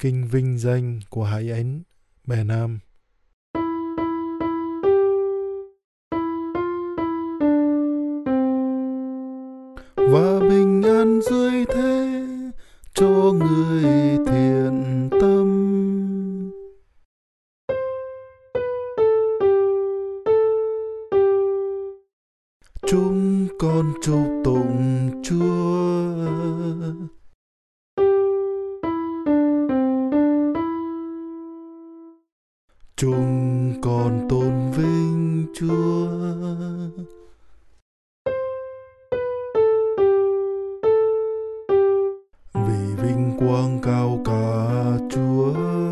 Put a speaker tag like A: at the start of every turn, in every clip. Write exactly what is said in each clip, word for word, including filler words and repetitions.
A: kinh vinh danh của Hải Ấn bè Nam. Và bình an dưới thế cho người thiện tâm. Chúng con chúc tụng Chúa. Chúng con tôn vinh Chúa. Vì vinh quang cao cả Chúa.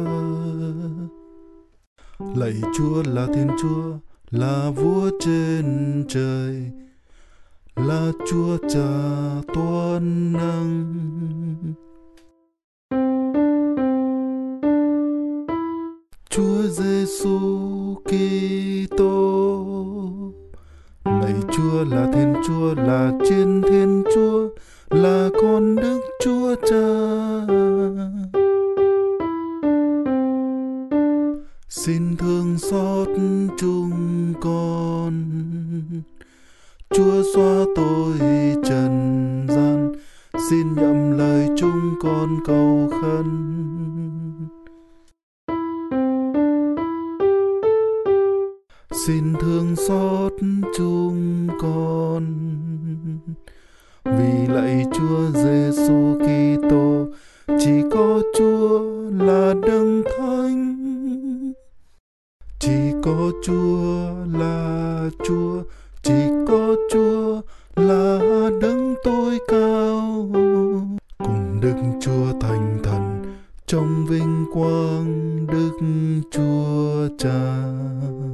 A: Lạy Chúa là Thiên Chúa, là Vua trên trời, là Chúa Cha toàn năng. Chúa Giêsu Kitô. Lạy Chúa là Thiên Chúa, là Chiến Thiên Chúa, là con Đức Chúa Cha. Xin thương xót chúng con. Chúa xóa tội trần gian, xin nhậm lời chúng con cầu khấn. Xin thương xót chúng con. Vì lạy Chúa Giêsu Kitô, chỉ có Chúa là Đấng Thánh. Chỉ có Chúa là Chúa, chỉ có Chúa là Đấng tối cao. Cùng Đức Chúa Thánh Thần trong vinh quang Đức Chúa Cha.